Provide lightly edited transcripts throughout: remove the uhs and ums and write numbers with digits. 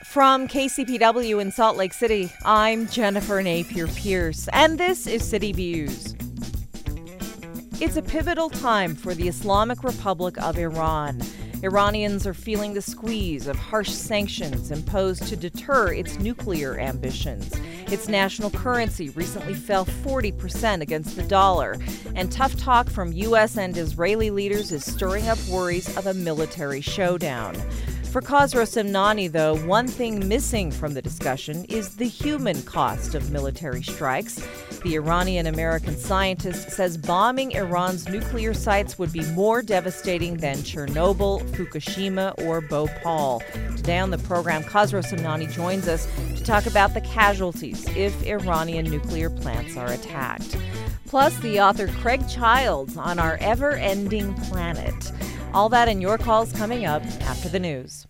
From KCPW in Salt Lake City, I'm Jennifer Napier-Pierce, and this is City Views. It's a pivotal time for the Islamic Republic of Iran. Iranians are feeling the squeeze of harsh sanctions imposed to deter its nuclear ambitions. Its national currency recently fell 40% against the dollar, and tough talk from U.S. and Israeli leaders is stirring up worries of a military showdown. For Khosrow Somnani, though, one thing missing from the discussion is the human cost of military strikes. The Iranian-American scientist says bombing Iran's nuclear sites would be more devastating than Chernobyl, Fukushima, or Bhopal. Today on the program, Khosrow Somnani joins us to talk about the casualties if Iranian nuclear plants are attacked. Plus, the author Craig Childs on our ever-ending planet. All that and your calls coming up after the news.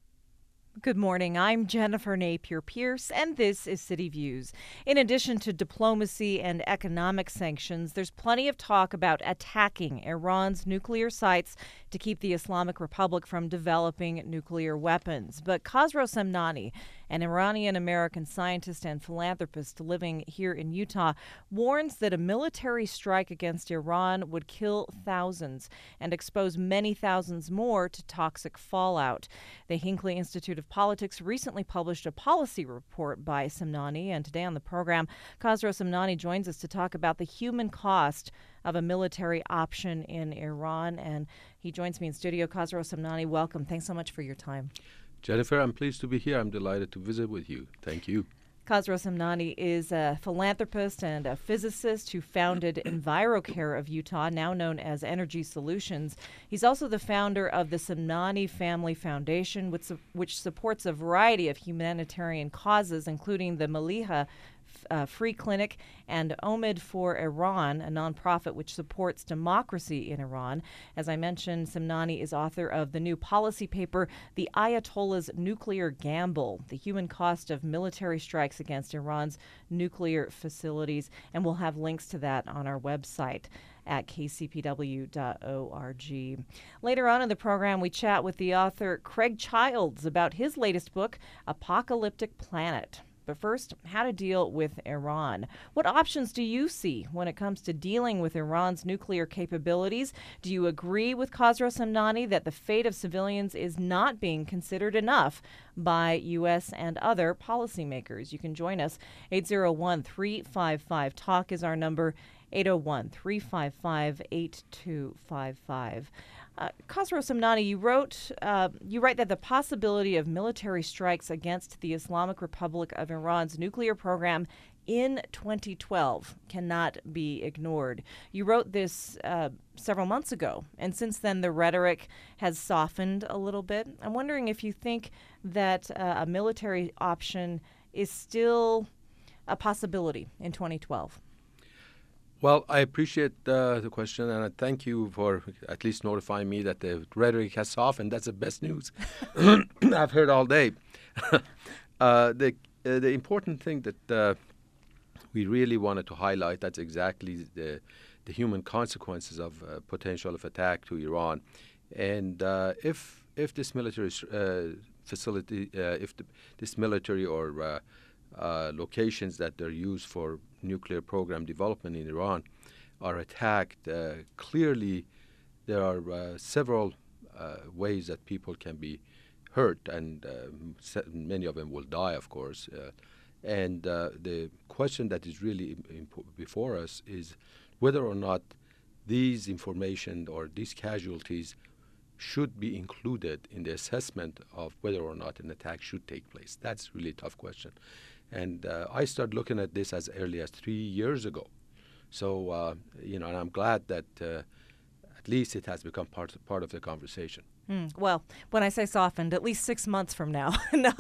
Good morning. I'm Jennifer Napier-Pierce, and this is City Views. In addition to diplomacy and economic sanctions, there's plenty of talk about attacking Iran's nuclear sites to keep the Islamic Republic from developing nuclear weapons. But Khosrow Somnani, an Iranian-American scientist and philanthropist living here in Utah, warns that a military strike against Iran would kill thousands and expose many thousands more to toxic fallout. The Hinckley Institute of Politics recently published a policy report by Somnani, and today on the program, Khosrow Somnani joins us to talk about the human cost of a military option in Iran, and he joins me in studio. Khosrow Somnani, welcome. Thanks so much for your time. Jennifer, I'm pleased to be here. I'm delighted to visit with you. Thank you. Khosrow Somnani is a philanthropist and a physicist who founded EnviroCare of Utah, now known as Energy Solutions. He's also the founder of the Somnani Family Foundation, which supports a variety of humanitarian causes, including the Maliha Free Clinic and Omid for Iran, a nonprofit which supports democracy in Iran. As I mentioned, Somnani is author of the new policy paper, The Ayatollah's Nuclear Gamble, the human cost of military strikes against Iran's nuclear facilities, and we'll have links to that on our website at kcpw.org. Later on in the program, we chat with the author Craig Childs about his latest book, Apocalyptic Planet. But first, how to deal with Iran. What options do you see when it comes to dealing with Iran's nuclear capabilities? Do you agree with Khosrow Somnani that the fate of civilians is not being considered enough by U.S. and other policymakers? You can join us. 801-355-TALK is our number. 801-355-8255. Khosrow Somnani, you write that the possibility of military strikes against the Islamic Republic of Iran's nuclear program in 2012 cannot be ignored. You wrote this several months ago, and since then the rhetoric has softened a little bit. I'm wondering if you think that a military option is still a possibility in 2012. Well, I appreciate the question, and I thank you for at least notifying me that the rhetoric has softened. That's the best news I've heard all day. The important thing that we really wanted to highlight, that's exactly the human consequences of potential of attack to Iran. And if this military facility, this military or locations that are used for nuclear program development in Iran are attacked, clearly there are several ways that people can be hurt, and many of them will die, of course. And the question that is really before us is whether or not these information or these casualties should be included in the assessment of whether or not an attack should take place. That's really a tough question. And I started looking at this as early as 3 years ago. So, and I'm glad that at least it has become part of the conversation. Well, when I say softened, at least 6 months from now,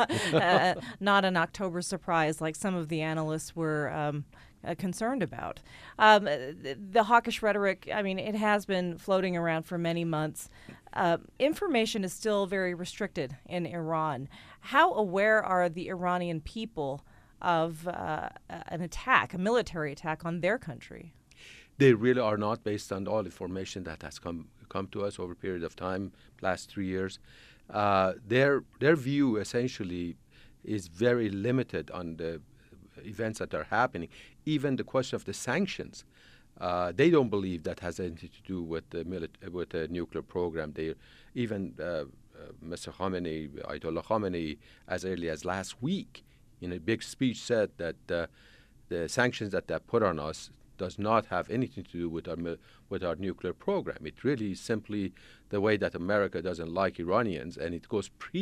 not an October surprise like some of the analysts were concerned about. The hawkish rhetoric, I mean, it has been floating around for many months. Information is still very restricted in Iran. How aware are the Iranian people of an attack, a military attack on their country? They really are not, based on all information that has come to us over a period of time, last 3 years. Their view essentially is very limited on the events that are happening. Even the question of the sanctions, they don't believe that has anything to do with the nuclear program. Even Mr. Khamenei, Ayatollah Khamenei, as early as last week, in a big speech, said that the sanctions that they put on us does not have anything to do with our nuclear program. It really is simply the way that America doesn't like Iranians, and it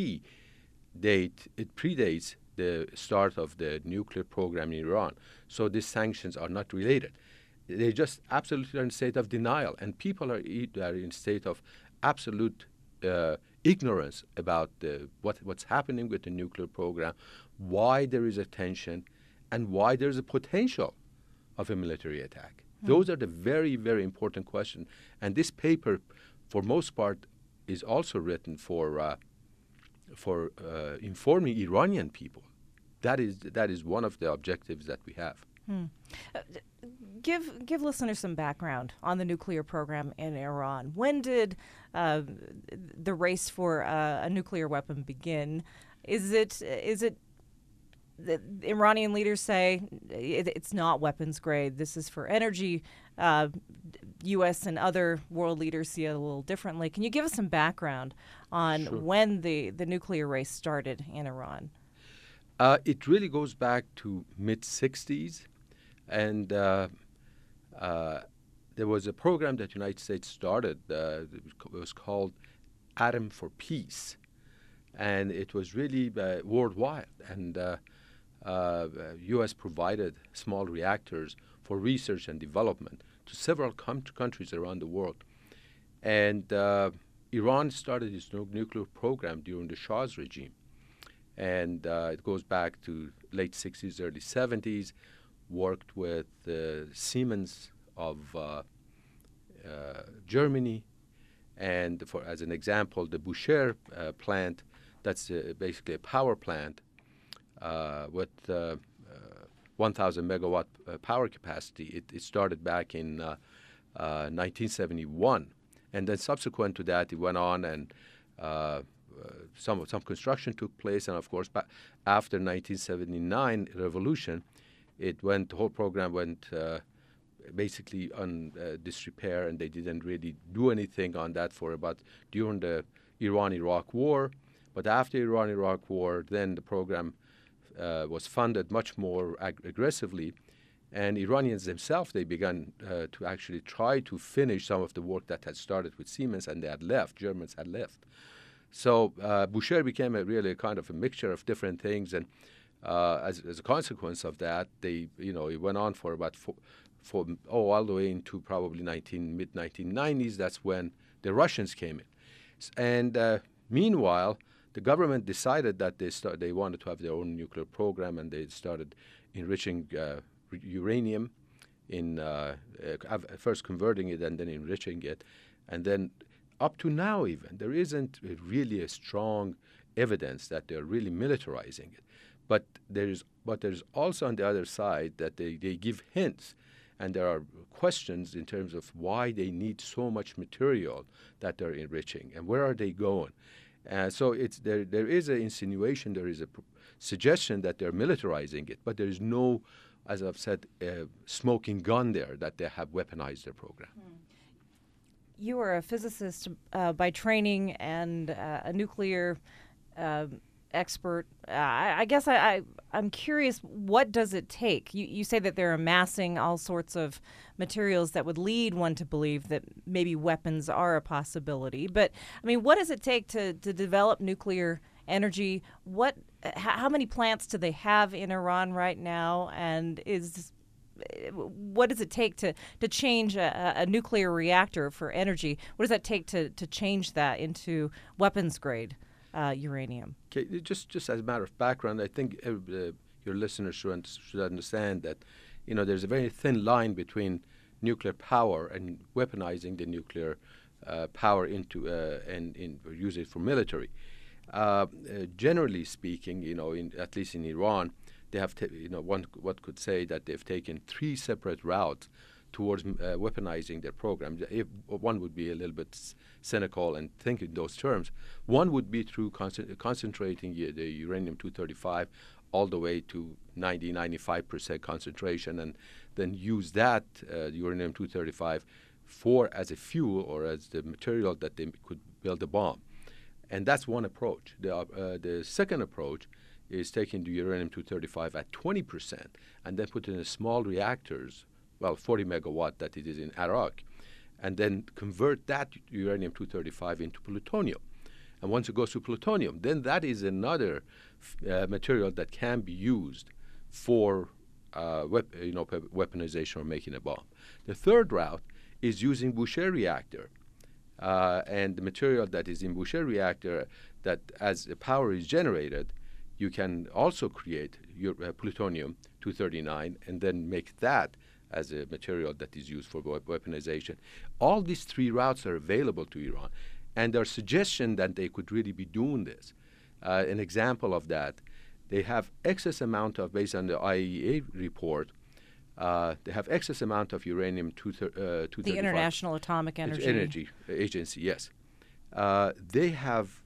predates the start of the nuclear program in Iran. So these sanctions are not related. They just absolutely are in a state of denial, and people are in a state of absolute ignorance about what's happening with the nuclear program, why there is a tension, and why there's a potential of a military attack. Those are the very, very important questions. And this paper, for most part, is also written for informing Iranian people. That is one of the objectives that we have. Give listeners some background on the nuclear program in Iran. When did the race for a nuclear weapon begin? Is it the Iranian leaders say it's not weapons grade? This is for energy. U.S. and other world leaders see it a little differently. Can you give us some background on when the nuclear race started in Iran? It really goes back to mid-'60s, and there was a program that the United States started. It was called Atom for Peace, and it was really worldwide. And U.S. provided small reactors for research and development to several countries around the world. And Iran started its nuclear program during the Shah's regime. And it goes back to late 60s, early 70s, worked with Siemens of Germany. And as an example, the Bushehr plant, that's basically a power plant with 1,000 megawatt power capacity. It started back in 1971. And then subsequent to that, it went on and some construction took place, and of course, after 1979 revolution, the whole program went basically on disrepair, and they didn't really do anything on that for about during the Iran-Iraq war. But after Iran-Iraq war, then the program was funded much more aggressively, and Iranians themselves, they began to actually try to finish some of the work that had started with Siemens, and they had left. Germans had left. So Bushehr became really a kind of a mixture of different things, and as a consequence of that, it went on for about all the way into probably mid-1990s. That's when the Russians came in, and meanwhile, the government decided that they wanted to have their own nuclear program, and they started enriching uranium, first converting it and then enriching it, and then. Up to now, even, there isn't really a strong evidence that they're really militarizing it. But there's also on the other side that they give hints, and there are questions in terms of why they need so much material that they're enriching, and where are they going. So there is an insinuation, there is a suggestion that they're militarizing it, but there is no, as I've said, smoking gun there that they have weaponized their program. You are a physicist by training and a nuclear expert. I guess I'm curious, what does it take? You say that they're amassing all sorts of materials that would lead one to believe that maybe weapons are a possibility. But, I mean, what does it take to develop nuclear energy? How many plants do they have in Iran right now? And what does it take to change a nuclear reactor for energy? What does that take to change that into weapons grade uranium? Okay, just as a matter of background, I think your listeners should understand that there's a very thin line between nuclear power and weaponizing the nuclear power into and use it for military. Generally speaking, at least in Iran, they have, one could say that they've taken 3 separate routes towards weaponizing their program. If one would be a little bit cynical and think in those terms, one would be through concentrating the uranium-235 all the way to 95% concentration, and then use that uranium-235 as a fuel or as the material that they could build a bomb. And that's one approach. The second approach is taking the uranium-235 at 20% and then put it in small reactors, 40 megawatt that it is in Iraq, and then convert that uranium-235 into plutonium. And once it goes to plutonium, then that is another material that can be used for weaponization or making a bomb. The third route is using Boucher reactor. And the material that is in Boucher reactor, that as the power is generated, you can also create your plutonium-239 and then make that as a material that is used for weaponization. All these three routes are available to Iran, and there are suggestions that they could really be doing this. An example of that, they have excess amount of, based on the IAEA report, they have excess amount of uranium-235. The International Atomic Energy Agency, yes. They have,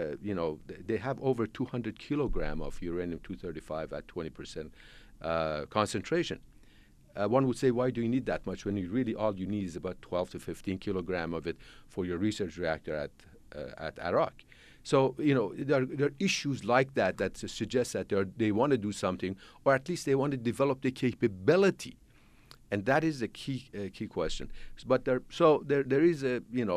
they have over 200 kilogram of uranium-235 at 20% concentration. One would say, why do you need that much when all you need is about 12 to 15 kilogram of it for your research reactor at Iraq? So, there are issues like that suggest that they want to do something, or at least they want to develop the capability. And that is the key question. But there is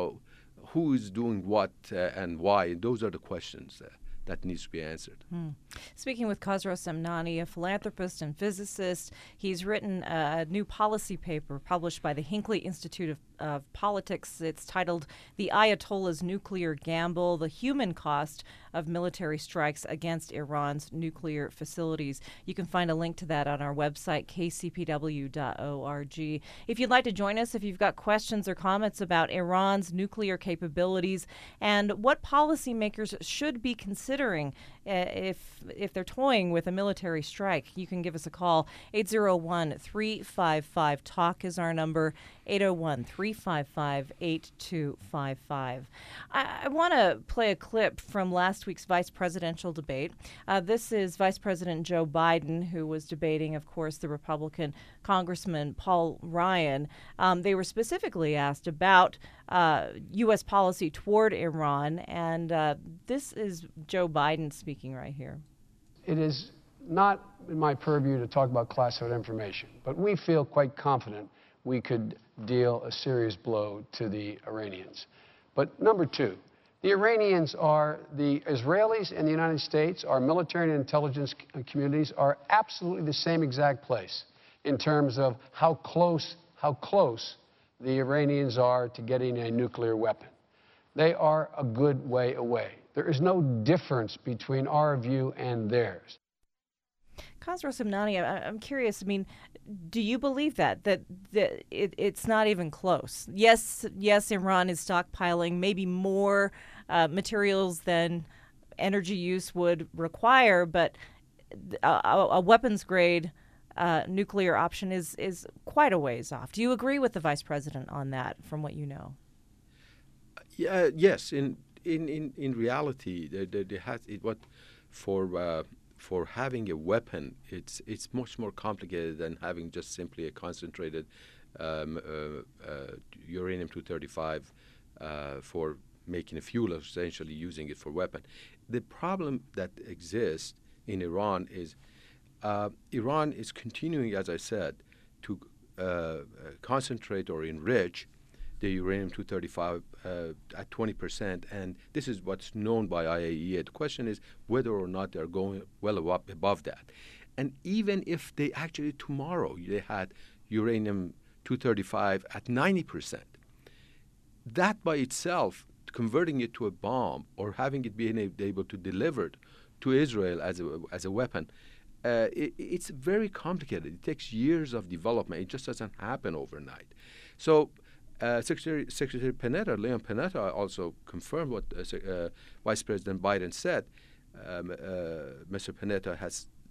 who is doing what and why. Those are the questions that needs to be answered. Speaking with Khosrow Semnani, a philanthropist and physicist, he's written a new policy paper published by the Hinckley Institute of Politics. It's titled "The Ayatollah's Nuclear Gamble: The Human Cost of Military Strikes Against Iran's Nuclear Facilities." You can find a link to that on our website, kcpw.org. If you'd like to join us, if you've got questions or comments about Iran's nuclear capabilities and what policymakers should be considering if they're toying with a military strike, you can give us a call. 801-355-TALK is our number, 801-355-8255. I want to play a clip from last week's vice presidential debate. This is Vice President Joe Biden, who was debating, of course, the Republican Congressman Paul Ryan. They were specifically asked about U.S. policy toward Iran, and this is Joe Biden speaking right here. It is not in my purview to talk about classified information, but we feel quite confident we could deal a serious blow to the Iranians. But number two, the Iranians are the Israelis and the United States, our military and intelligence communities are absolutely the same exact place in terms of how close the Iranians are to getting a nuclear weapon. They are a good way away. There is no difference between our view and theirs. Khosrow Semnani, I'm curious. I mean, do you believe that it's not even close? Yes, Iran is stockpiling maybe more materials than energy use would require, but a weapons-grade nuclear option is quite a ways off. Do you agree with the Vice President on that, from what you know? Yes. In reality, for having a weapon, it's much more complicated than having just simply a concentrated uranium-235 for making a fuel, essentially using it for weapon. The problem that exists in Iran is Iran is continuing, as I said, to concentrate or enrich the uranium-235 at 20%, and this is what's known by IAEA. The question is whether or not they're going well above that. And even if they actually tomorrow they had uranium-235 at 90%, that by itself, converting it to a bomb or having it being able to deliver it to Israel as a weapon, it's very complicated. It takes years of development. It just doesn't happen overnight. So Secretary Panetta, Leon Panetta, also confirmed what Vice President Biden said. Mr. Panetta has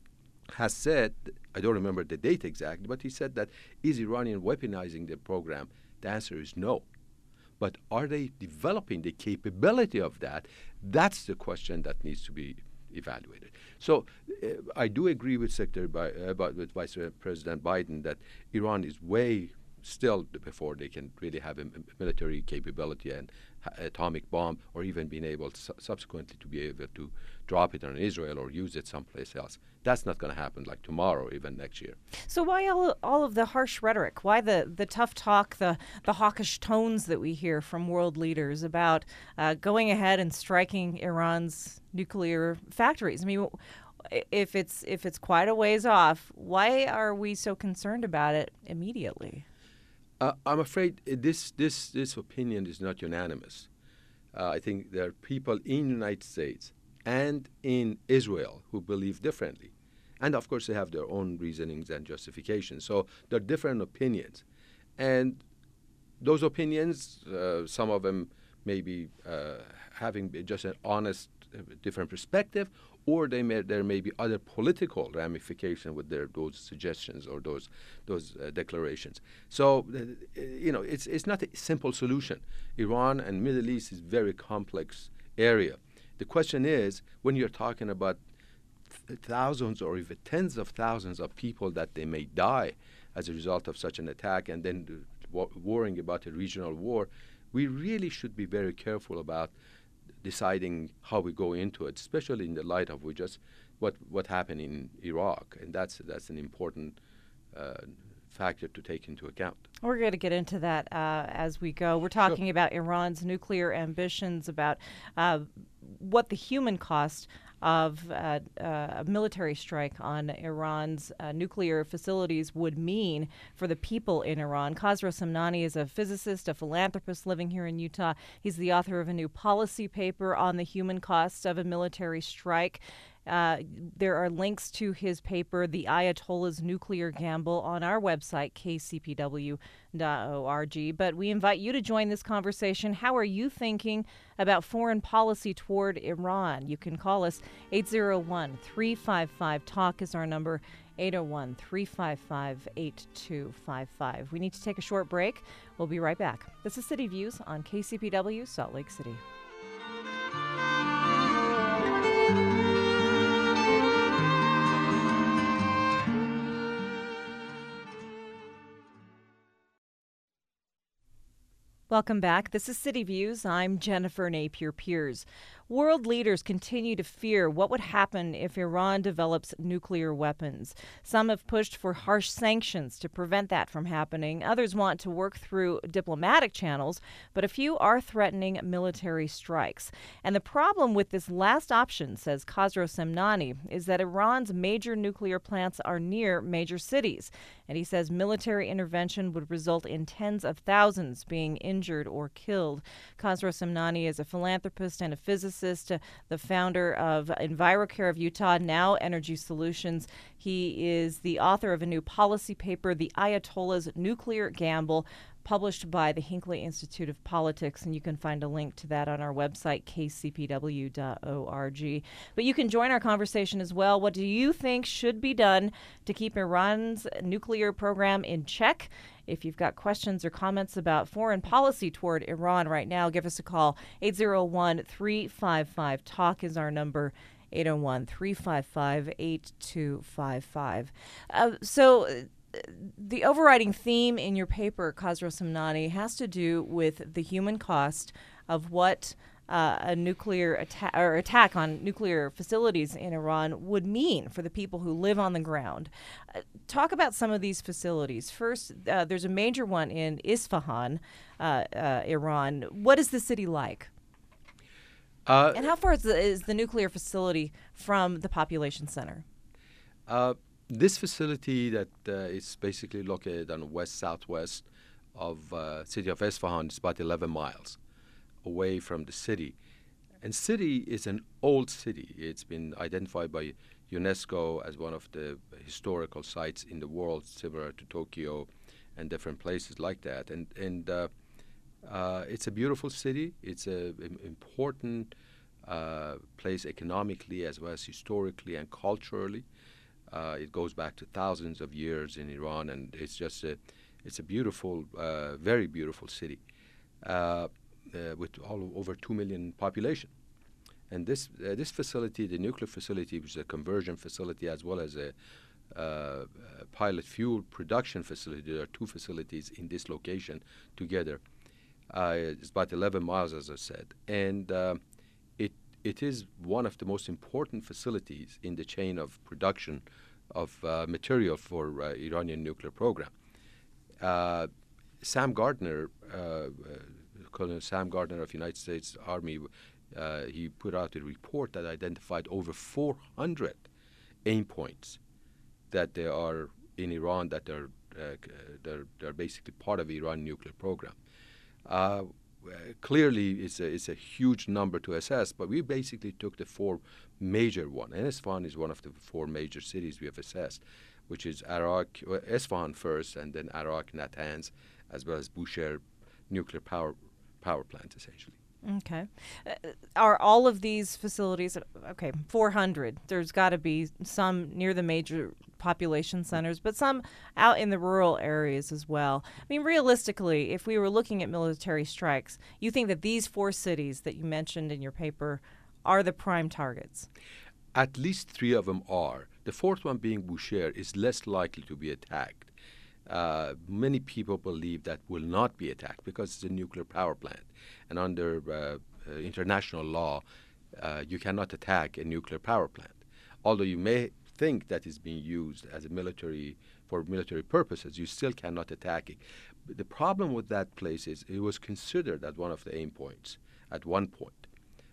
has said, I don't remember the date exactly, but he said that is Iranian weaponizing their program? The answer is no. But are they developing the capability of that? That's the question that needs to be evaluated. So I do agree with with Vice President Biden that Iran is way still before they can really have a military capability and atomic bomb, or even being able to subsequently to be able to drop it on Israel or use it someplace else. That's not going to happen like tomorrow, even next year. So why all of the harsh rhetoric? Why the tough talk, the hawkish tones that we hear from world leaders about going ahead and striking Iran's nuclear factories? I mean, if it's quite a ways off, why are we so concerned about it immediately? I'm afraid this opinion is not unanimous. I think there are people in the United States and in Israel who believe differently. And of course, they have their own reasonings and justifications. So there are different opinions. And those opinions, some of them may be having just an honest, different perspective, or there may be other political ramifications with those suggestions or those declarations. So, it's not a simple solution. Iran and Middle East is a very complex area. The question is, when you're talking about thousands or even tens of thousands of people that they may die as a result of such an attack, and then worrying about a regional war, we really should be very careful about deciding how we go into it, especially in the light of what happened in Iraq, and that's an important factor to take into account. We're going to get into that as we go. We're talking about Iran's nuclear ambitions, about what the human cost of a military strike on Iran's nuclear facilities would mean for the people in Iran. Khosrow Samnani is a physicist, a philanthropist living here in Utah. He's the author of a new policy paper on the human costs of a military strike. There are links to his paper, The Ayatollah's Nuclear Gamble, on our website, kcpw.org. But we invite you to join this conversation. How are you thinking about foreign policy toward Iran? You can call us 801-355-TALK is our number, 801-355-8255. We need to take a short break. We'll be right back. This is City Views on KCPW, Salt Lake City. Welcome back. This is City Views. I'm Jennifer Napier-Peers. World leaders continue to fear what would happen if Iran develops nuclear weapons. Some have pushed for harsh sanctions to prevent that from happening. Others want to work through diplomatic channels, but a few are threatening military strikes. And the problem with this last option, says Khosrow Samnani, is that Iran's major nuclear plants are near major cities. And he says military intervention would result in tens of thousands being injured or killed. Khosrow Samnani is a philanthropist and a physicist, the founder of EnviroCare of Utah, now Energy Solutions. He is the author of a new policy paper, The Ayatollah's Nuclear Gamble, published by the Hinckley Institute of Politics, and you can find a link to that on our website, kcpw.org. But you can join our conversation as well. What do you think should be done to keep Iran's nuclear program in check? If you've got questions or comments about foreign policy toward Iran right now, give us a call. 801-355-TALK is our number. 801-355-8255. The overriding theme in your paper, Khosrow Samnani, has to do with the human cost of what a nuclear attack on nuclear facilities in Iran would mean for the people who live on the ground. Talk about some of these facilities. First, there's a major one in Isfahan, Iran. What is the city like? And how far is the nuclear facility from the population center? This facility that is basically located on the west-southwest of city of Isfahan is about 11 miles away from the city. And city is an old city. It's been identified by UNESCO as one of the historical sites in the world, similar to Tokyo and different places like that. And it's a beautiful city. It's an important place economically as well as historically and culturally. It goes back to thousands of years in Iran, and it's a beautiful, very beautiful city with over 2 million population. And this facility, the nuclear facility, which is a conversion facility as well as a pilot fuel production facility, there are two facilities in this location together. It's about 11 miles, as I said, and it is one of the most important facilities in the chain of production of material for Iranian nuclear program. Sam Gardner, Colonel Sam Gardner of United States Army, he put out a report that identified over 400 aim points that they are in Iran, that they're basically part of the Iran nuclear program. Clearly, it's a huge number to assess, but we basically took the four major ones. And Isfahan is one of the four major cities we have assessed, which is Arak, Isfahan first, and then Arak, Natanz, as well as Bushehr nuclear power plant, essentially. Okay. Are all of these facilities, 400, there's got to be some near the major population centers, but some out in the rural areas as well. I mean, realistically, if we were looking at military strikes, you think that these four cities that you mentioned in your paper are the prime targets? At least three of them are. The fourth one, being Bushehr, is less likely to be attacked. Many people believe that will not be attacked because it's a nuclear power plant. And under international law, you cannot attack a nuclear power plant. Although you may think that it's being used as for military purposes, you still cannot attack it. But the problem with that place is it was considered as one of the aim points at one point.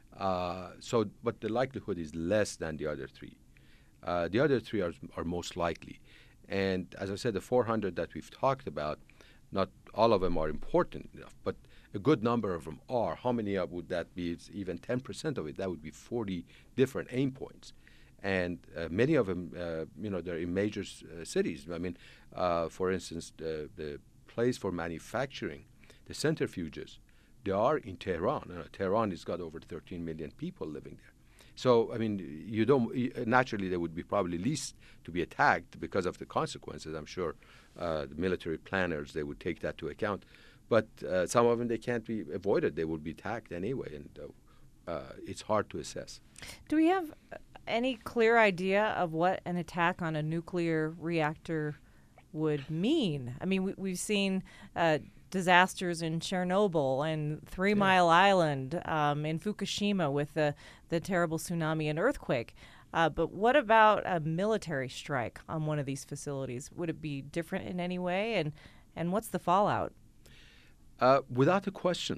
But the likelihood is less than the other three. The other three are most likely. And as I said, the 400 that we've talked about, not all of them are important enough, but a good number of them are. How many would that be? It's even 10% of it. That would be 40 different aim points. And many of them, they're in major cities. I mean, for instance, the place for manufacturing, the centrifuges, they are in Tehran. Tehran has got over 13 million people living there. So, I mean, naturally they would be probably least to be attacked because of the consequences. I'm sure the military planners, they would take that to account. But some of them, they can't be avoided. They will be attacked anyway, and it's hard to assess. Do we have any clear idea of what an attack on a nuclear reactor would mean? I mean, we've seen disasters in Chernobyl and 3 Mile Island, in Fukushima with the terrible tsunami and earthquake. But what about a military strike on one of these facilities? Would it be different in any way? And what's the fallout? Without a question,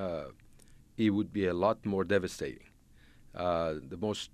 it would be a lot more devastating. The most,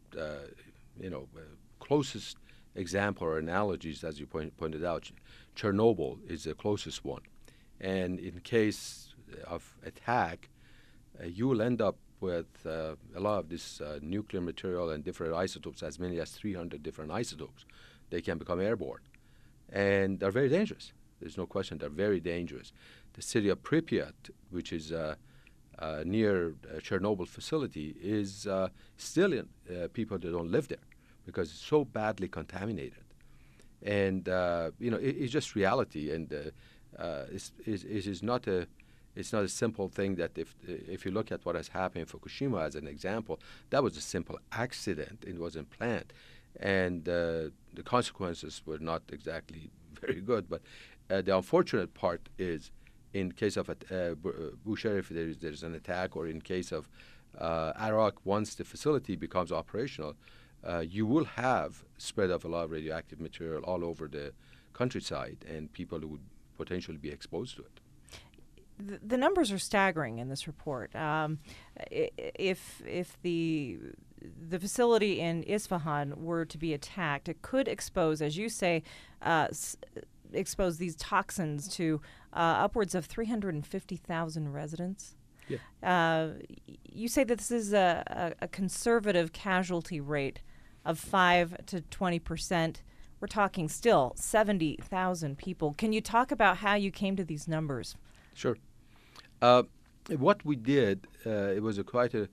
closest example or analogies, as you pointed out, Chernobyl is the closest one. And in case of attack, you will end up with a lot of this nuclear material and different isotopes, as many as 300 different isotopes. They can become airborne. And they're very dangerous. There's no question they're very dangerous. The city of Pripyat, which is near Chernobyl facility, is still in people that don't live there because it's so badly contaminated. And, it's just reality. And it's not a simple thing that if you look at what has happened in Fukushima as an example, that was a simple accident. It wasn't planned. And the consequences were not exactly very good. But the unfortunate part is in case of Bushehr, if there's an attack, or in case of Arak, once the facility becomes operational, you will have spread of a lot of radioactive material all over the countryside, and people would potentially be exposed to it. The numbers are staggering in this report. If the facility in Isfahan were to be attacked, it could expose, as you say, expose these toxins to upwards of 350,000 residents. Yeah. You say that this is a conservative casualty rate of 5 to 20%. We're talking still 70,000 people. Can you talk about how you came to these numbers? Sure. What we did, it was quite a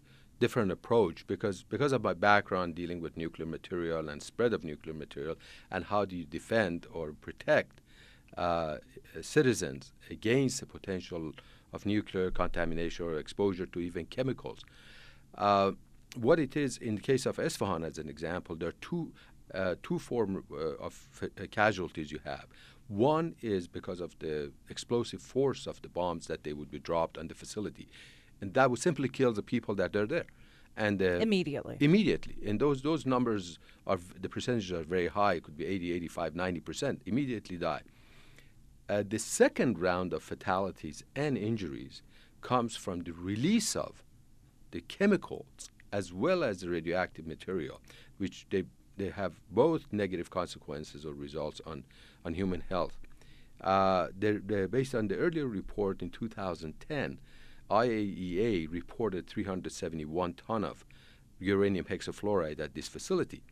different approach because of my background dealing with nuclear material and spread of nuclear material and how do you defend or protect citizens against the potential of nuclear contamination or exposure to even chemicals. What it is in the case of Isfahan, as an example, there are two forms of casualties you have. One is because of the explosive force of the bombs that they would be dropped on the facility, and that would simply kill the people that are there. And immediately. And those numbers the percentages are very high. It could be 80, 85, 90%. Immediately die. The second round of fatalities and injuries comes from the release of the chemicals as well as the radioactive material, which they have both negative consequences or results on human health. They're based on the earlier report in 2010, IAEA reported 371 ton of uranium hexafluoride at this facility.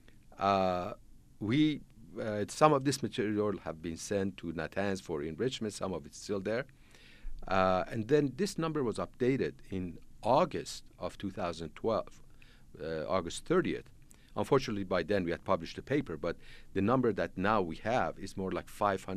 Some of this material have been sent to Natanz for enrichment. Some of it's still there. And then this number was updated in August of 2012, August 30th. Unfortunately, by then we had published a paper, but the number that now we have is more like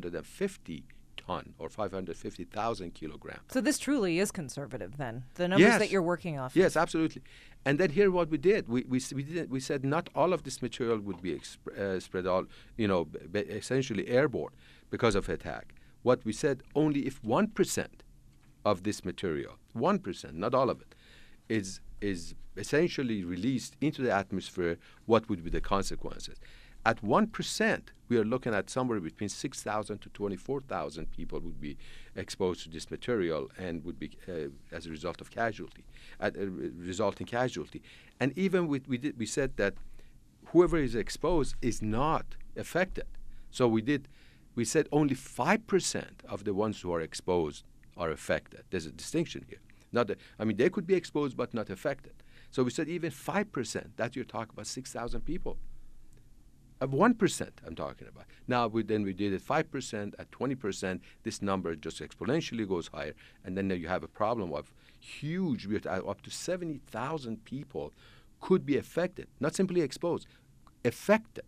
550 ton or 550,000 kilograms. So this truly is conservative then, the numbers that you're working off. Yes, absolutely. And then here what we did, we said not all of this material would be spread out, essentially airborne because of attack. What we said, only if 1% of this material, 1%, not all of it, is essentially released into the atmosphere, what would be the consequences? At 1%, we are looking at somewhere between 6,000 to 24,000 people would be exposed to this material and would be as a result of resulting casualty. And even we said that whoever is exposed is not affected. So we said only 5% of the ones who are exposed are affected. There's a distinction here. They could be exposed but not affected. So we said even 5%, that you're talking about 6,000 people. Of 1%, I'm talking about. Now, we did it 5%, at 20%, this number just exponentially goes higher, and then you have a problem of huge, up to 70,000 people could be affected, not simply exposed, affected.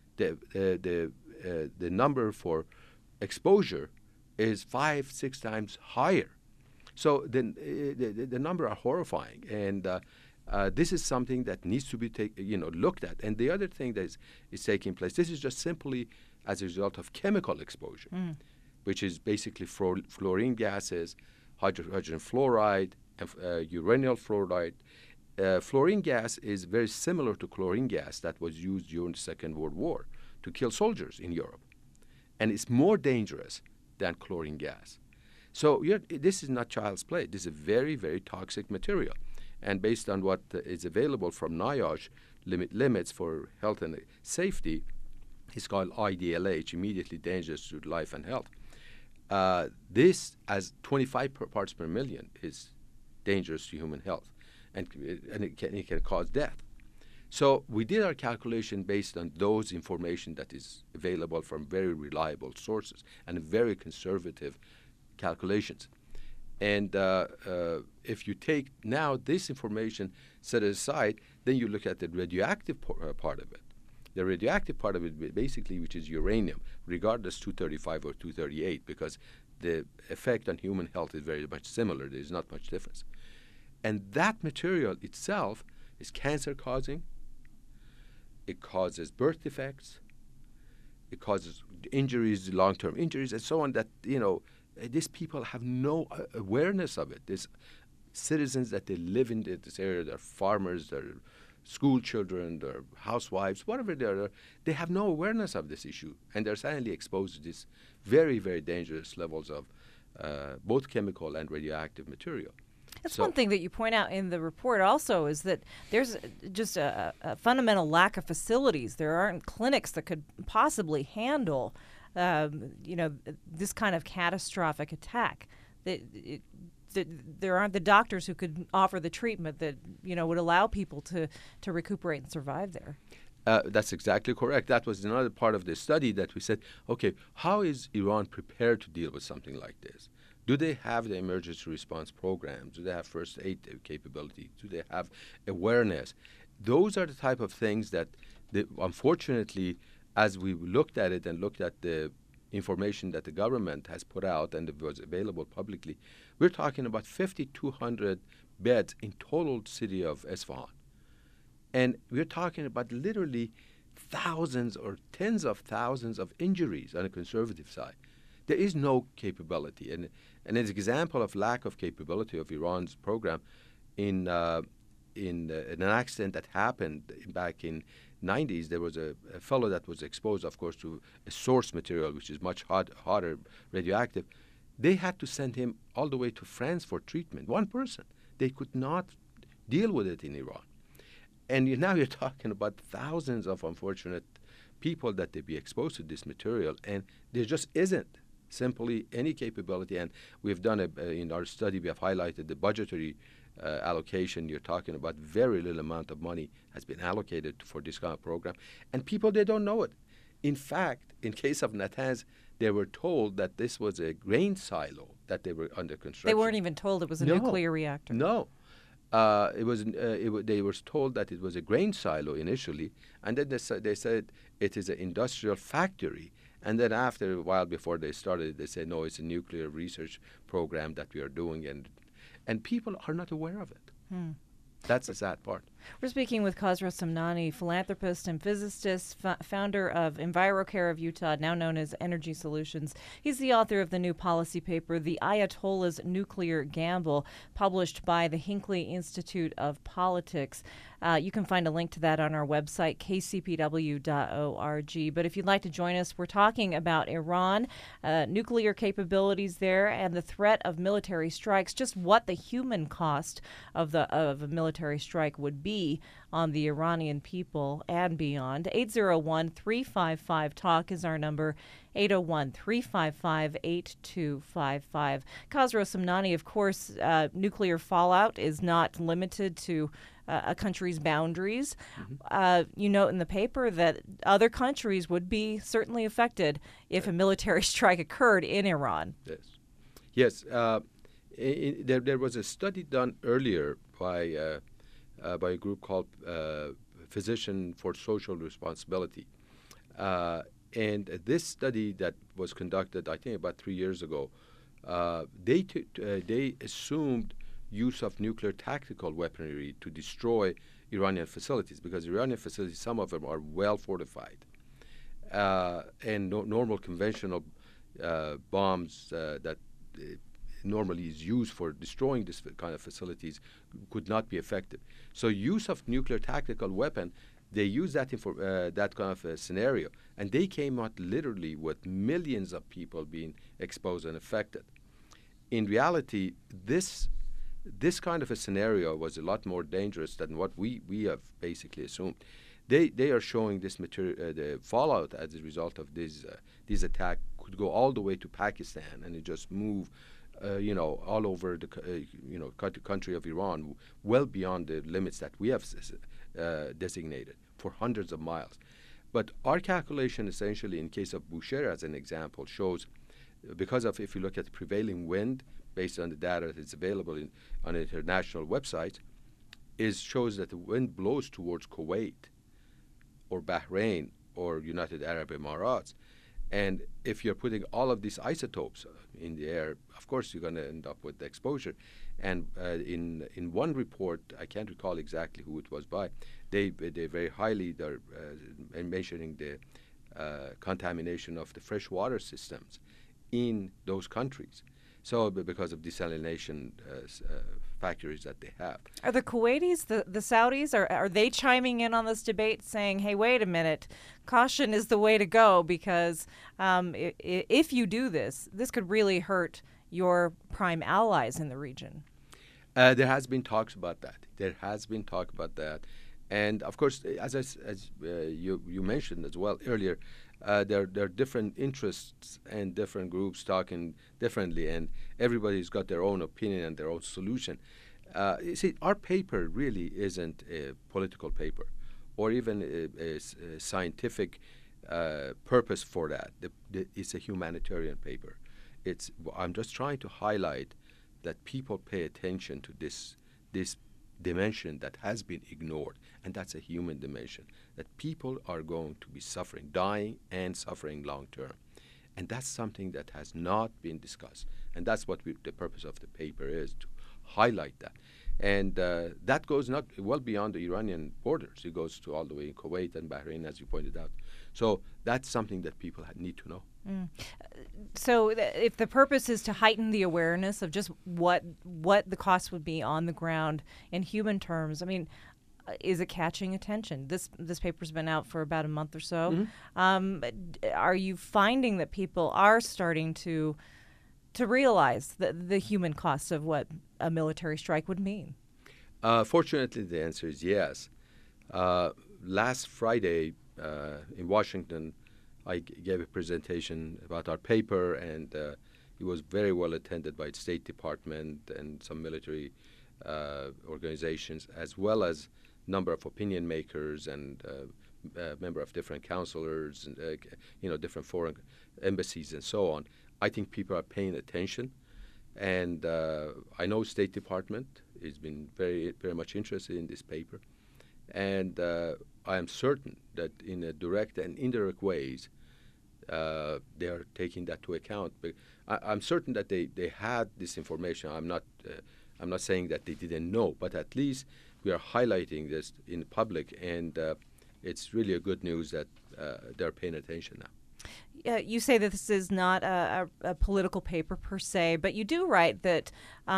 The number for exposure is 5-6 times higher. So then the number are horrifying, and this is something that needs to be looked at. And the other thing that is taking place, this is just simply as a result of chemical exposure, which is basically fluorine gases, hydrogen fluoride, and uranyl fluoride. Fluorine gas is very similar to chlorine gas that was used during the Second World War to kill soldiers in Europe. And it's more dangerous than chlorine gas. So this is not child's play. This is a very, very toxic material. And based on what is available from NIOSH, limits for health and safety, is called IDLH, immediately dangerous to life and health. This, as 25 parts per million, is dangerous to human health, and it can cause death. So we did our calculation based on those information that is available from very reliable sources and very conservative calculations. And if you take now this information set aside, then you look at the radioactive part of it. The radioactive part of it, basically, which is uranium, regardless 235 or 238, because the effect on human health is very much similar. There is not much difference. And that material itself is cancer-causing. It causes birth defects. It causes injuries, long-term injuries, and so on that, these people have no awareness of it. There's citizens that they live in this area, they're farmers, they're school children, they're housewives, whatever they are, they have no awareness of this issue. And they're suddenly exposed to these very, very dangerous levels of both chemical and radioactive material. That's one thing that you point out in the report also is that there's just a fundamental lack of facilities. There aren't clinics that could possibly handle this kind of catastrophic attack. There aren't the doctors who could offer the treatment that would allow people to recuperate and survive there. That's exactly correct. That was another part of the study that we said, okay, how is Iran prepared to deal with something like this? Do they have the emergency response programs? Do they have first aid capability? Do they have awareness? Those are the type of things that, unfortunately, as we looked at it and looked at the information that the government has put out and it was available publicly, we're talking about 5,200 beds in total city of Isfahan. And we're talking about literally thousands or tens of thousands of injuries on the conservative side. There is no capability. And an example of lack of capability of Iran's program in an accident that happened back in 90s, there was a fellow that was exposed, of course, to a source material, which is much hotter, radioactive. They had to send him all the way to France for treatment. One person. They could not deal with it in Iran. And now you're talking about thousands of unfortunate people that they be exposed to this material, and there just isn't simply any capability. And we've done in our study, we have highlighted the budgetary allocation. You're talking about very little amount of money has been allocated for this kind of program, and people, they don't know it. In fact, in case of Natanz, they were told that this was a grain silo that they were under construction. They weren't even told it was a nuclear reactor. No. They were told that it was a grain silo initially, and then they said it is an industrial factory. And then after a while, before they started, they said, no, it's a nuclear research program that we are doing, and people are not aware of it. That's the sad part. We're speaking with Khosrow Somnani, philanthropist and physicist, founder of EnviroCare of Utah, now known as Energy Solutions. He's the author of the new policy paper, The Ayatollah's Nuclear Gamble, published by the Hinckley Institute of Politics. You can find a link to that on our website, kcpw.org. But if you'd like to join us, we're talking about Iran, nuclear capabilities there, and the threat of military strikes, just what the human cost of a military strike would be on the Iranian people and beyond. 801-355-TALK is our number, 801-355-8255. Khosrow Somnani, of course, nuclear fallout is not limited to a country's boundaries. You note in the paper that other countries would be certainly affected if a military strike occurred in Iran. Yes. There was a study done earlier by a group called Physician for Social Responsibility. And this study that was conducted, I think, about 3 years ago, they assumed use of nuclear tactical weaponry to destroy Iranian facilities, because Iranian facilities, some of them are well fortified. And normal conventional bombs that normally is used for destroying this kind of facilities could not be effective. So use of nuclear tactical weapon, they use that for that kind of a scenario, and they came out literally with millions of people being exposed and affected. In reality, this kind of a scenario was a lot more dangerous than what we have basically assumed. They are showing this material, the fallout as a result of these attacks could go all the way to Pakistan, and it just move all over the country of Iran, well beyond the limits that we have designated for hundreds of miles. But our calculation essentially, in case of Bushehr as an example, shows, because of, if you look at the prevailing wind, based on the data that is available on international websites, shows that the wind blows towards Kuwait or Bahrain or United Arab Emirates. And if you're putting all of these isotopes in the air, of course you're going to end up with the exposure. And in one report, I can't recall exactly who it was by, they very highly they're mentioning the contamination of the freshwater systems in those countries. So because of desalination factories that they have. Are the Kuwaitis, the Saudis, are they chiming in on this debate saying, hey, wait a minute, caution is the way to go, because if you do this could really hurt your prime allies in the region? There has been talks about that. And of course, as you mentioned as well earlier, there are different interests and different groups talking differently, and everybody's got their own opinion and their own solution. You see, our paper really isn't a political paper or even a scientific purpose for that. It's a humanitarian paper. I'm just trying to highlight that people pay attention to this dimension that has been ignored, and that's a human dimension, that people are going to be suffering, dying and suffering long term. And that's something that has not been discussed. And that's what the purpose of the paper is, to highlight that. And that goes not well beyond the Iranian borders. It goes to all the way in Kuwait and Bahrain, as you pointed out. So that's something that people need to know. So if the purpose is to heighten the awareness of just what the cost would be on the ground in human terms, I mean, is it catching attention? This paper's been out for about a month or so. Are you finding that people are starting to realize the human costs of what a military strike would mean? Fortunately, the answer is yes. Last Friday in Washington, I gave a presentation about our paper, and it was very well attended by the State Department and some military organizations, as well as a number of opinion makers and member of different counselors and different foreign embassies and so on. I think people are paying attention, and I know State Department has been very, very much interested in this paper, and I am certain that in a direct and indirect ways they are taking that to account. But I'm certain that they had this information. I'm not saying that they didn't know, but at least we are highlighting this in public, and it's really a good news that they're paying attention now. You say that this is not a political paper per se, but you do write that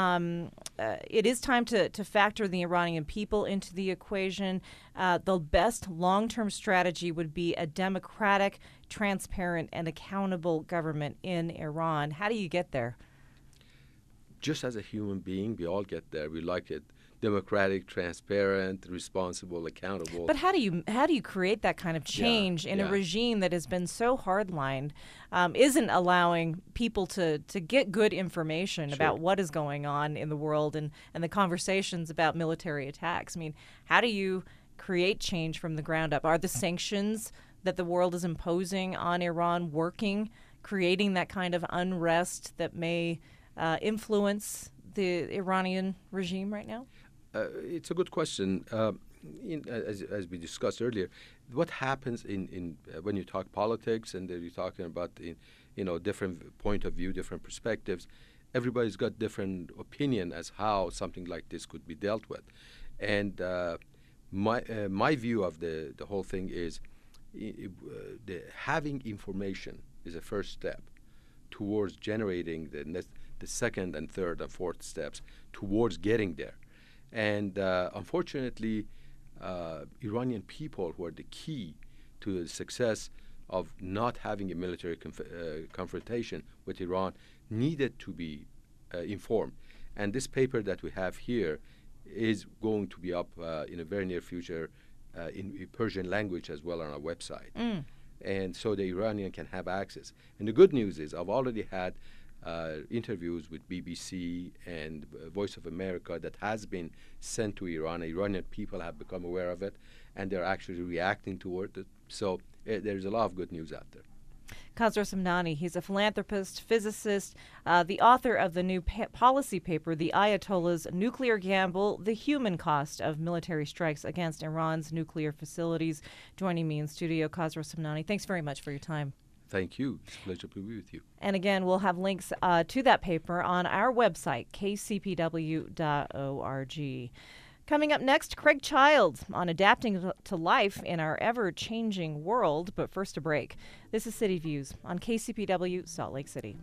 it is time to factor the Iranian people into the equation. The best long-term strategy would be a democratic, transparent, and accountable government in Iran. How do you get there? Just as a human being, we all get there. We like it democratic, transparent, responsible, accountable. But how do you create that kind of change in a regime that has been so hardlined, isn't allowing people to get good information about what is going on in the world and the conversations about military attacks? I mean, how do you create change from the ground up? Are the sanctions that the world is imposing on Iran working, creating that kind of unrest that may influence the Iranian regime right now? It's a good question. As we discussed earlier, what happens in when you talk politics and you're talking about different point of view, different perspectives, everybody's got different opinion as how something like this could be dealt with. And my view of the whole thing is having information is a first step towards generating the second and third and fourth steps towards getting there. And unfortunately, Iranian people, who are the key to the success of not having a military confrontation with Iran, needed to be informed. And this paper that we have here is going to be up in a very near future in Persian language as well on our website. And so the Iranian can have access. And the good news is I've already had interviews with BBC and Voice of America that has been sent to Iran. Iranian people have become aware of it, and they're actually reacting toward it. So there's a lot of good news out there. Khosrow Somnani, he's a philanthropist, physicist, the author of the new policy paper, The Ayatollah's Nuclear Gamble, The Human Cost of Military Strikes Against Iran's Nuclear Facilities. Joining me in studio, Khosrow Somnani. Thanks very much for your time. Thank you. It's a pleasure to be with you. And again, we'll have links to that paper on our website, kcpw.org. Coming up next, Craig Childs on adapting to life in our ever-changing world. But first, a break. This is City Views on KCPW Salt Lake City.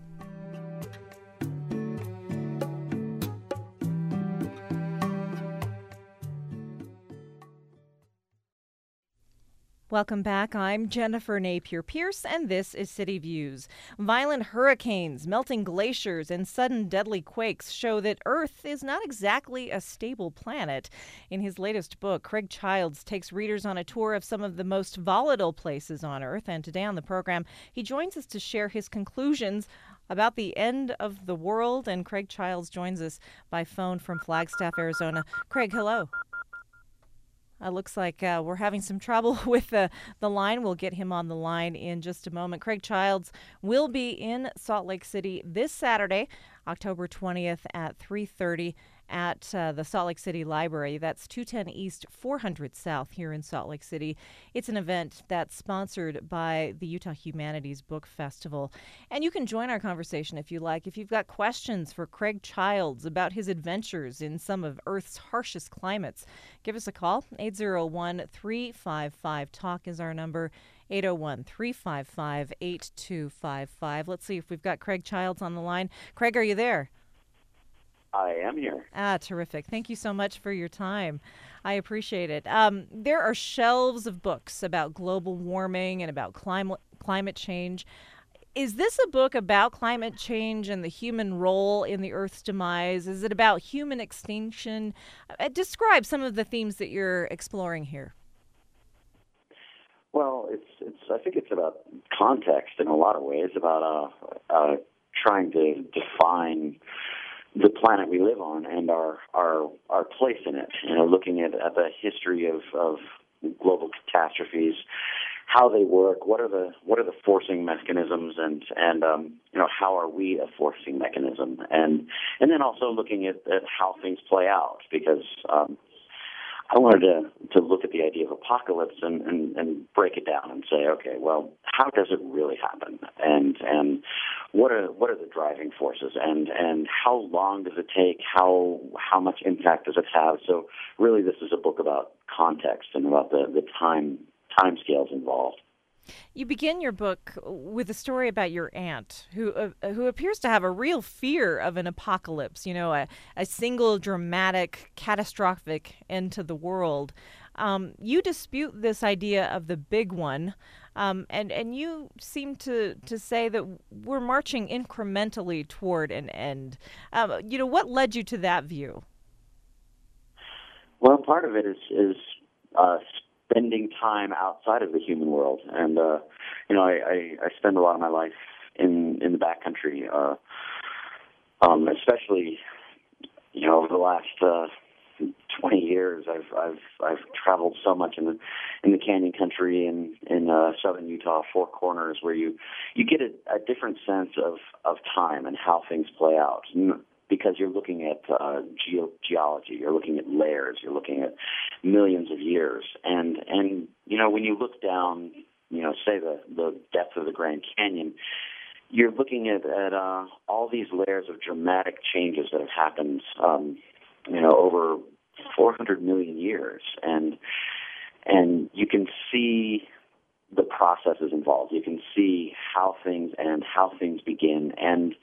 Welcome back. I'm Jennifer Napier-Pierce, and this is City Views. Violent hurricanes, melting glaciers, and sudden deadly quakes show that Earth is not exactly a stable planet. In his latest book, Craig Childs takes readers on a tour of some of the most volatile places on Earth, and today on the program, he joins us to share his conclusions about the end of the world. And Craig Childs joins us by phone from Flagstaff, Arizona. Craig, hello. Looks like we're having some trouble with the line. We'll get him on the line in just a moment. Craig Childs will be in Salt Lake City this Saturday, October 20th at 3:30 at the Salt Lake City Library. That's 210 East, 400 South here in Salt Lake City. It's an event that's sponsored by the Utah Humanities Book Festival. And you can join our conversation if you like. If you've got questions for Craig Childs about his adventures in some of Earth's harshest climates, give us a call. 801-355-TALK is our number. 801-355-8255. Let's see if we've got Craig Childs on the line. Craig, are you there? I am here. Terrific. Thank you so much for your time. I appreciate it. There are shelves of books about global warming and about climate change. Is this a book about climate change and the human role in the Earth's demise? Is it about human extinction? Describe some of the themes that you're exploring here. Well, I think it's about context in a lot of ways, about trying to define the planet we live on and our place in it. Looking at the history of global catastrophes, how they work, what are the forcing mechanisms, and how are we a forcing mechanism, and then also looking at how things play out, because I wanted to look at the idea of apocalypse and break it down and say, okay, well, how does it really happen, and what are the driving forces, and how long does it take, how much impact does it have? So really, this is a book about context and about the time scales involved. You begin your book with a story about your aunt, who appears to have a real fear of an apocalypse. A single dramatic, catastrophic end to the world. You dispute this idea of the big one, and you seem to say that we're marching incrementally toward an end. What led you to that view? Well, part of it is spending time outside of the human world, and I spend a lot of my life in the backcountry, especially over the last 20 years. I've traveled so much in the canyon country and in southern Utah, Four Corners, where you get a different sense of time and how things play out. Because you're looking at geology, you're looking at layers, you're looking at millions of years, and when you look down, say the depth of the Grand Canyon, you're looking at all these layers of dramatic changes that have happened, over 400 million years, and you can see the processes involved. You can see how things end, how things begin, and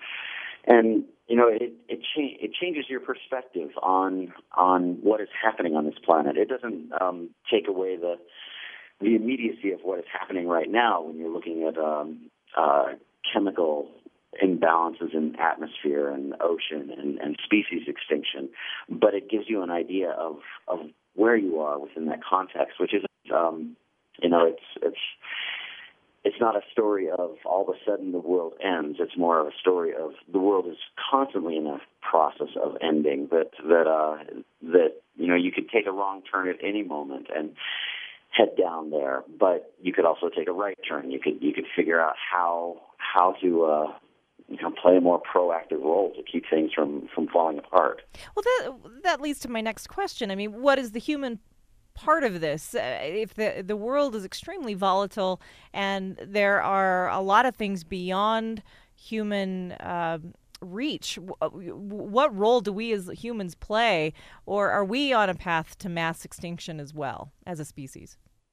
it changes your perspective on what is happening on this planet. It doesn't take away the immediacy of what is happening right now when you're looking at chemical imbalances in atmosphere and ocean and species extinction, but it gives you an idea of where you are within that context, which is it's not a story of all of a sudden the world ends. It's more of a story of the world is constantly in a process of ending. That you could take a wrong turn at any moment and head down there, but you could also take a right turn. You could figure out how to play a more proactive role to keep things from falling apart. Well, that leads to my next question. I mean, what is the human part of this? If the world is extremely volatile and there are a lot of things beyond human reach, what role do we as humans play, or are we on a path to mass extinction as well as a species?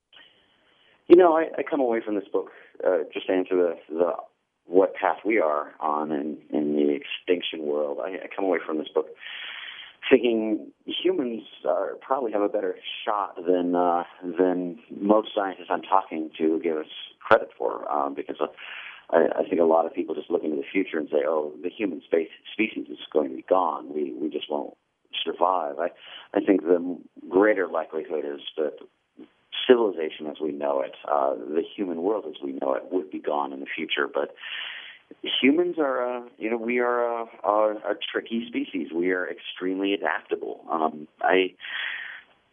I come away from this book just to answer the what path we are on in the extinction world. I come away from this book thinking humans probably have a better shot than most scientists I'm talking to give us credit for, because I think a lot of people just look into the future and say, oh, the human species is going to be gone. We just won't survive. I think the greater likelihood is that civilization as we know it, the human world as we know it, would be gone in the future. But humans are, we are a tricky species. We are extremely adaptable.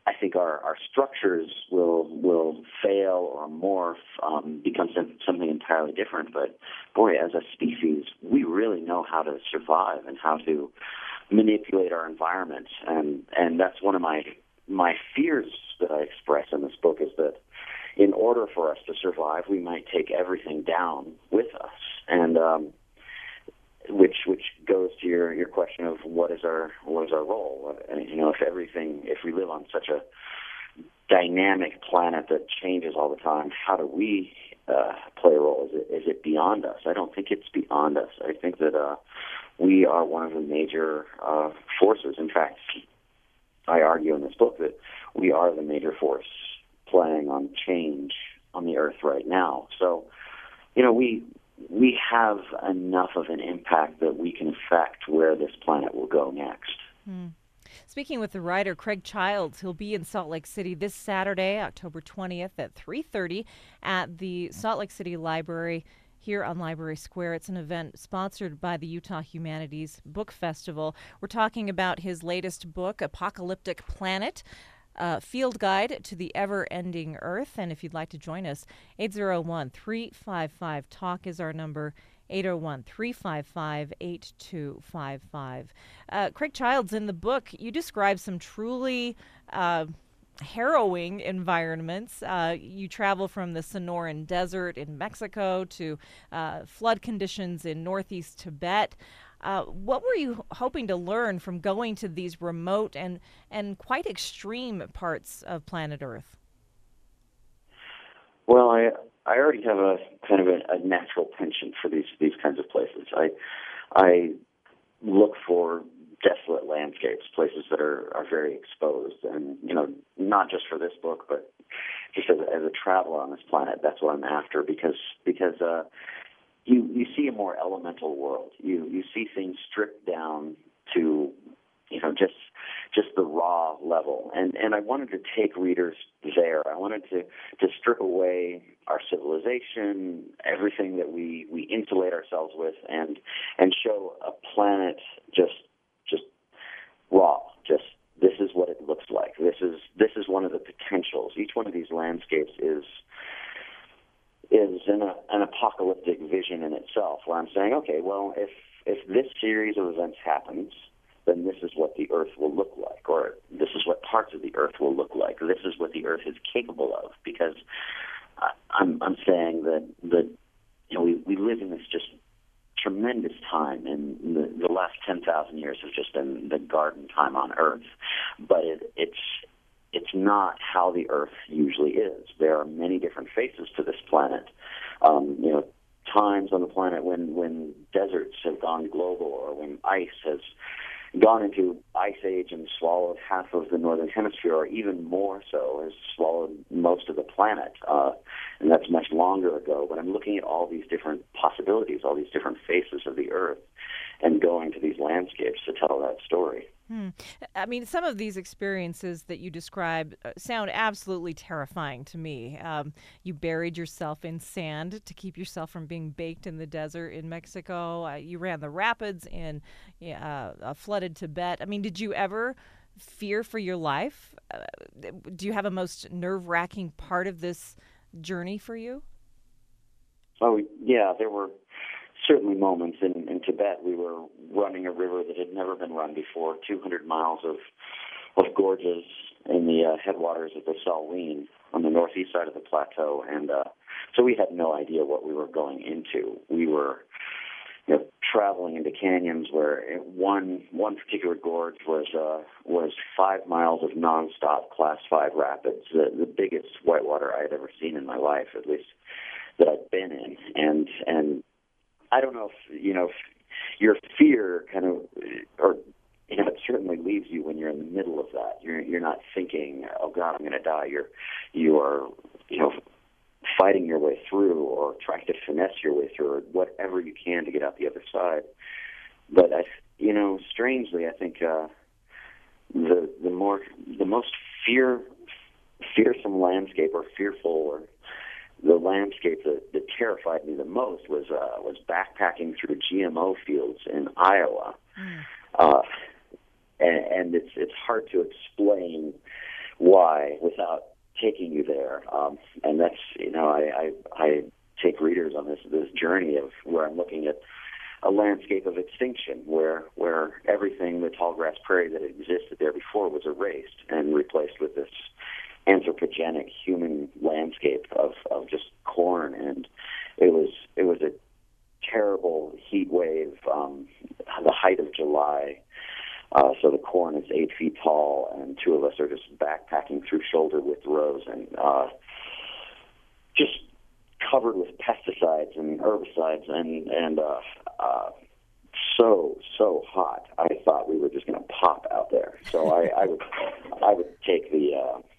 I think our structures will fail or morph, become something entirely different. But boy, as a species, we really know how to survive and how to manipulate our environment, and that's one of my fears that I express in this book, is that in order for us to survive, we might take everything down with us, and which goes to your question of what is our role? If we live on such a dynamic planet that changes all the time, how do we play a role? Is it beyond us? I don't think it's beyond us. I think that we are one of the major forces. In fact, I argue in this book that we are the major force playing on change on the Earth right now. So, we have enough of an impact that we can affect where this planet will go next. Speaking with the writer Craig Childs, he'll be in Salt Lake City this Saturday, October 20th at 3:30 at the Salt Lake City Library here on Library Square. It's an event sponsored by the Utah Humanities Book Festival. We're talking about his latest book, Apocalyptic Planet, Field Guide to the Ever-Ending Earth. And if you'd like to join us, 801-355-TALK is our number, 801-355-8255. Craig Childs, in the book, you describe some truly harrowing environments. You travel from the Sonoran Desert in Mexico to flood conditions in northeast Tibet. What were you hoping to learn from going to these remote and quite extreme parts of planet Earth? Well, I already have a kind of a natural penchant for these kinds of places. I look for desolate landscapes, places that are very exposed, and not just for this book, but just as a traveler on this planet. That's what I'm after, because you see a more elemental world. You see things stripped down to just the raw level, and I wanted to take readers there. I wanted to strip away our civilization, everything that we insulate ourselves with, and show a planet just raw. Just this is what it looks like. This is one of the potentials. Each one of these landscapes is an apocalyptic vision in itself, where I'm saying, okay, well, if this series of events happens, then this is what the Earth will look like, or this is what parts of the Earth will look like. This is what the Earth is capable of, because I'm saying that we live in this just tremendous time, and the last 10,000 years have just been the garden time on Earth, but it's not how the Earth usually is. There are many different faces to this planet. Times on the planet when deserts have gone global, or when ice has gone into ice age and swallowed half of the northern hemisphere, or even more so, has swallowed most of the planet. And that's much longer ago. But I'm looking at all these different possibilities, all these different faces of the Earth, and going to these landscapes to tell that story. I mean, some of these experiences that you describe sound absolutely terrifying to me. You buried yourself in sand to keep yourself from being baked in the desert in Mexico. You ran the rapids in flooded Tibet. I mean, did you ever fear for your life? Do you have a most nerve-wracking part of this journey for you? Oh, yeah, there were certainly moments. In Tibet, we were running a river that had never been run before, 200 miles of gorges in the headwaters of the Salween on the northeast side of the plateau, and so we had no idea what we were going into. We were traveling into canyons where one particular gorge was 5 miles of nonstop Class 5 rapids, the biggest whitewater I had ever seen in my life, at least that I'd been in, and I don't know if your fear kind of, or it certainly leaves you when you're in the middle of that. You're not thinking, oh God, I'm going to die. You are fighting your way through, or trying to finesse your way through, or whatever you can to get out the other side. But strangely, I think the most fearsome landscape, or fearful, or the landscape that terrified me the most was backpacking through GMO fields in Iowa, and it's hard to explain why without taking you there. And that's, I take readers on this journey of where I'm looking at a landscape of extinction, where everything, the tall grass prairie that existed there before, was erased and replaced with this anthropogenic human landscape of just corn. And it was a terrible heat wave, the height of July. So the corn is 8 feet tall, and two of us are just backpacking through shoulder-width rows, and just covered with pesticides and herbicides, and so hot. I thought we were just going to pop out there. So I would take the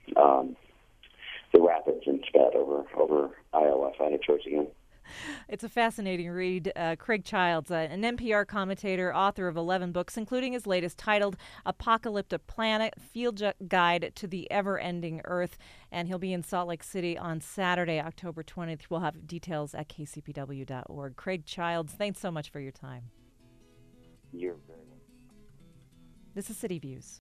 rapids instead over Iowa if I had a choice again. It's a fascinating read. Craig Childs, an NPR commentator, author of 11 books, including his latest titled Apocalyptic Planet, Field Guide to the Ever-Ending Earth. And he'll be in Salt Lake City on Saturday, October 20th. We'll have details at kcpw.org. Craig Childs, thanks so much for your time. You're very welcome. This is City Views.